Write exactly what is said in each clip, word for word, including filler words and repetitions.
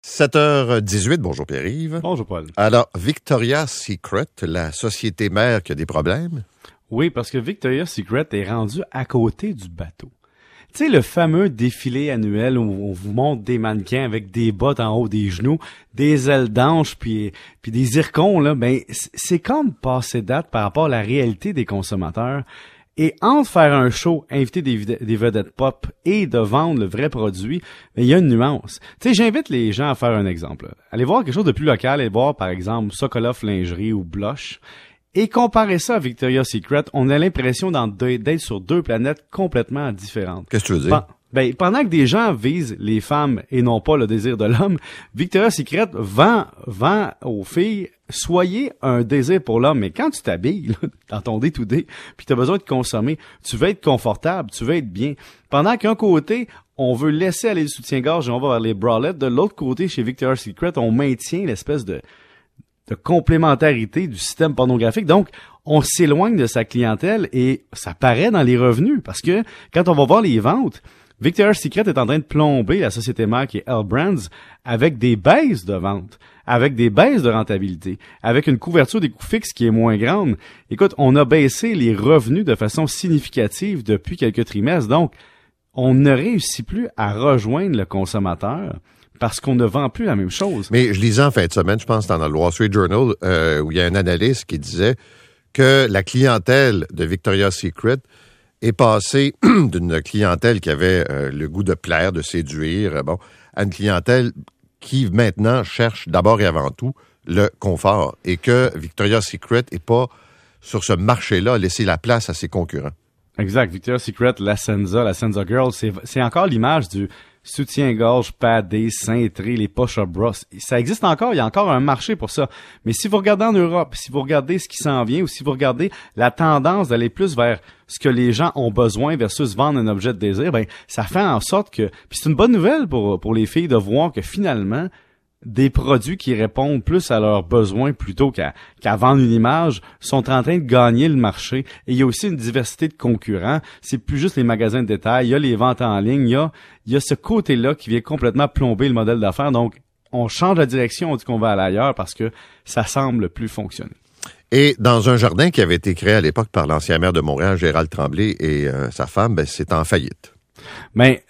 sept heures dix-huit, bonjour Pierre-Yves. Bonjour Paul. Alors, Victoria's Secret, la société mère qui a des problèmes? Oui, parce que Victoria's Secret est rendu à côté du bateau. Tu sais, le fameux défilé annuel où on vous montre des mannequins avec des bottes en haut des genoux, des ailes d'ange puis puis des zircons, là, ben c'est comme passé date par rapport à la réalité des consommateurs. Et entre faire un show, inviter des, des vedettes pop et de vendre le vrai produit, il y a une nuance. Tu sais, j'invite les gens à faire un exemple. Là. Allez voir quelque chose de plus local, allez voir par exemple Sokolov Lingerie ou Blush. Et comparer ça à Victoria's Secret, on a l'impression d'être sur deux planètes complètement différentes. Qu'est-ce que tu veux dire? Ben, pendant que des gens visent les femmes et non pas le désir de l'homme, Victoria's Secret vend, vend aux filles, soyez un désir pour l'homme. Mais quand tu t'habilles, là, dans ton day-to-day, puis tu as besoin de consommer, tu veux être confortable, tu veux être bien. Pendant qu'un côté, on veut laisser aller le soutien-gorge et on va vers les bralettes. De l'autre côté, chez Victoria's Secret, on maintient l'espèce de, de complémentarité du système pornographique. Donc, on s'éloigne de sa clientèle et ça paraît dans les revenus. Parce que quand on va voir les ventes, Victoria's Secret est en train de plomber la société mère qui est L Brands avec des baisses de vente, avec des baisses de rentabilité, avec une couverture des coûts fixes qui est moins grande. Écoute, on a baissé les revenus de façon significative depuis quelques trimestres. Donc, on ne réussit plus à rejoindre le consommateur parce qu'on ne vend plus la même chose. Mais je lisais en fin de semaine, je pense dans le Wall Street Journal, euh, où il y a un analyste qui disait que la clientèle de Victoria's Secret est passé d'une clientèle qui avait euh, le goût de plaire, de séduire, euh, bon, à une clientèle qui maintenant cherche d'abord et avant tout le confort et que Victoria's Secret n'est pas sur ce marché-là laisser la place à ses concurrents. Exact. Victoria's Secret, la Senza, la Senza Girl, c'est, c'est encore l'image du soutien-gorge padé, cintré, les push-up bras. Ça existe encore, il y a encore un marché pour ça. Mais si vous regardez en Europe, si vous regardez ce qui s'en vient ou si vous regardez la tendance d'aller plus vers ce que les gens ont besoin versus vendre un objet de désir, ben ça fait en sorte que... Puis c'est une bonne nouvelle pour, pour les filles de voir que finalement, des produits qui répondent plus à leurs besoins plutôt qu'à, qu'à vendre une image sont en train de gagner le marché. Et il y a aussi une diversité de concurrents. C'est plus juste les magasins de détail. Il y a les ventes en ligne. Il y a, il y a ce côté-là qui vient complètement plomber le modèle d'affaires. Donc, on change la direction, on dit qu'on va aller ailleurs parce que ça semble plus fonctionner. Et dans un jardin qui avait été créé à l'époque par l'ancien maire de Montréal, Gérald Tremblay, et euh, sa femme, ben, c'est en faillite. Mais...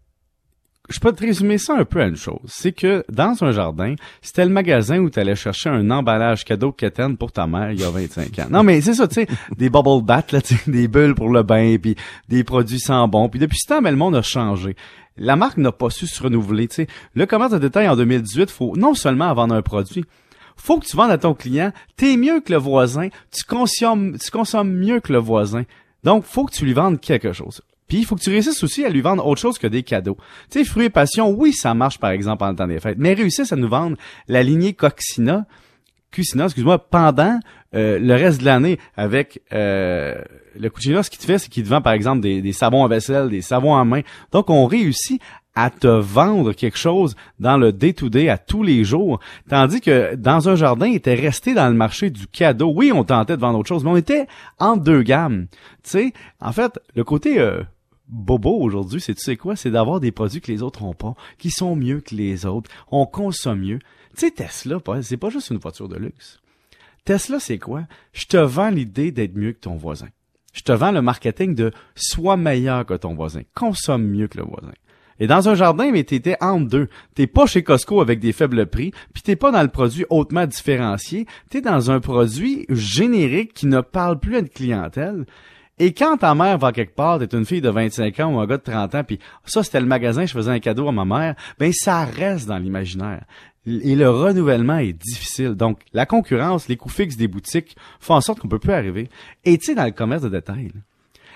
Je peux te résumer ça un peu à une chose. C'est que dans un jardin, c'était le magasin où tu allais chercher un emballage cadeau quétaine pour ta mère il y a vingt-cinq ans. Non, mais c'est ça, tu sais, des bubble baths, là, tu sais, des bulles pour le bain, puis des produits sans bon. Puis depuis ce temps, mais le monde a changé. La marque n'a pas su se renouveler, tu sais. Le commerce de détail en deux mille dix-huit, faut non seulement vendre un produit, faut que tu vendes à ton client, t'es mieux que le voisin, tu consommes, tu consommes mieux que le voisin. Donc, faut que tu lui vendes quelque chose. Puis, il faut que tu réussisses aussi à lui vendre autre chose que des cadeaux. Tu sais, Fruits et Passion, oui, ça marche, par exemple, pendant le temps des fêtes, mais réussissent à nous vendre la lignée Coxina, Cucina, excuse-moi, pendant euh, le reste de l'année avec euh, le Cucina, ce qu'il te fait, c'est qu'il te vend, par exemple, des, des savons à vaisselle, des savons à main. Donc, on réussit à te vendre quelque chose dans le day-to-day à tous les jours. Tandis que dans un jardin, il était resté dans le marché du cadeau. Oui, on tentait de vendre autre chose, mais on était entre deux gammes. Tu sais, en fait, le côté euh, bobo aujourd'hui, c'est tu sais quoi? C'est d'avoir des produits que les autres ont pas, qui sont mieux que les autres. On consomme mieux. Tu sais, Tesla, c'est pas juste une voiture de luxe. Tesla, c'est quoi? Je te vends l'idée d'être mieux que ton voisin. Je te vends le marketing de sois meilleur que ton voisin. Consomme mieux que le voisin. Et dans un jardin, mais t'étais entre deux. T'es pas chez Costco avec des faibles prix, puis t'es pas dans le produit hautement différencié. T'es dans un produit générique qui ne parle plus à une clientèle. Et quand ta mère va quelque part, t'es une fille de vingt-cinq ans ou un gars de trente ans, puis ça, c'était le magasin, je faisais un cadeau à ma mère, ben ça reste dans l'imaginaire. Et le renouvellement est difficile. Donc, la concurrence, les coûts fixes des boutiques font en sorte qu'on peut plus arriver. Et tu sais, dans le commerce de détail, là,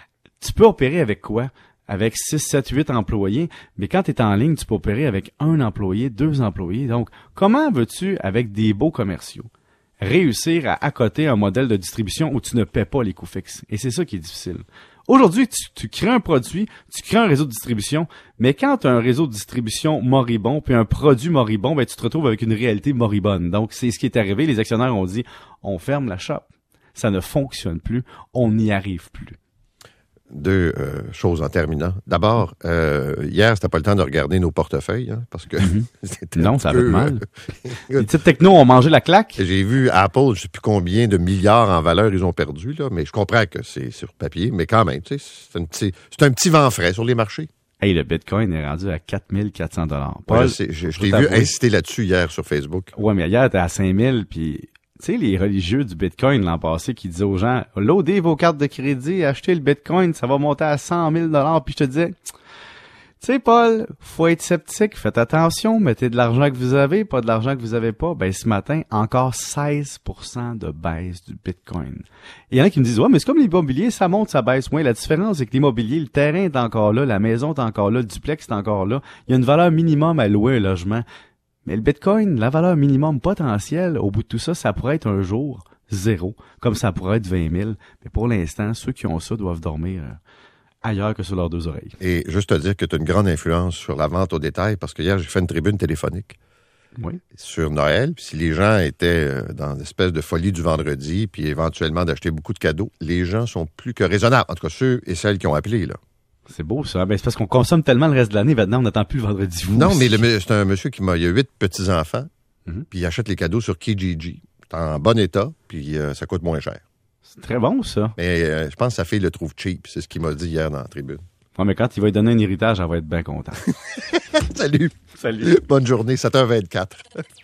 tu peux opérer avec quoi? Avec six, sept, huit employés, mais quand tu es en ligne, tu peux opérer avec un employé, deux employés. Donc, comment veux-tu, avec des beaux commerciaux, réussir à accoter un modèle de distribution où tu ne paies pas les coûts fixes? Et c'est ça qui est difficile. Aujourd'hui, tu, tu crées un produit, tu crées un réseau de distribution, mais quand tu as un réseau de distribution moribond, puis un produit moribond, ben, tu te retrouves avec une réalité moribonde. Donc, c'est ce qui est arrivé. Les actionnaires ont dit, on ferme la shop. Ça ne fonctionne plus. On n'y arrive plus. deux euh, choses en terminant. D'abord, euh, hier, c'était pas le temps de regarder nos portefeuilles, hein, parce que Mm-hmm. c'était Non, un ça petit va peu, mal. euh, Les petites technos ont mangé la claque. J'ai vu Apple, je sais plus combien de milliards en valeur ils ont perdu, là, mais je comprends que c'est sur papier, mais quand même, tu sais, c'est un petit, c'est un petit vent frais sur les marchés. Hey, le Bitcoin est rendu à quatre mille quatre cents dollars. Ouais, je sais, je, je t'ai vu inciter là-dessus hier sur Facebook. Ouais, mais hier, t'es à cinq mille, puis tu sais, les religieux du Bitcoin l'an passé qui disaient aux gens, loadez vos cartes de crédit, achetez le Bitcoin, ça va monter à cent mille dollars. Puis je te disais, tu sais, Paul, faut être sceptique, faites attention, mettez de l'argent que vous avez, pas de l'argent que vous avez pas. Ben, ce matin, encore seize pour cent de baisse du Bitcoin. Il y en a qui me disent, ouais, mais c'est comme l'immobilier, ça monte, ça baisse. Ouais, la différence, c'est que l'immobilier, le terrain est encore là, la maison est encore là, le duplex est encore là. Il y a une valeur minimum à louer un logement. Mais le Bitcoin, la valeur minimum potentielle, au bout de tout ça, ça pourrait être un jour zéro, comme ça pourrait être vingt mille. Mais pour l'instant, ceux qui ont ça doivent dormir euh, ailleurs que sur leurs deux oreilles. Et juste te dire que tu as une grande influence sur la vente au détail, parce que hier, j'ai fait une tribune téléphonique Oui. sur Noël. Puis si les gens étaient euh, dans l'espèce de folie du vendredi, puis éventuellement d'acheter beaucoup de cadeaux, les gens sont plus que raisonnables. En tout cas, ceux et celles qui ont appelé, là. C'est beau, ça. Ben, c'est parce qu'on consomme tellement le reste de l'année, maintenant, on n'attend plus le vendredi fou. Non, aussi. mais le, c'est un monsieur qui m'a... Il y a huit petits-enfants, Mhm. puis il achète les cadeaux sur Kijiji. C'est en bon état, puis euh, ça coûte moins cher. C'est très bon, ça. Mais euh, je pense que sa fille le trouve cheap. C'est ce qu'il m'a dit hier dans la tribune. Ouais, mais quand il va lui donner un héritage, elle va être bien contente. Salut! Salut! Bonne journée, sept heures vingt-quatre.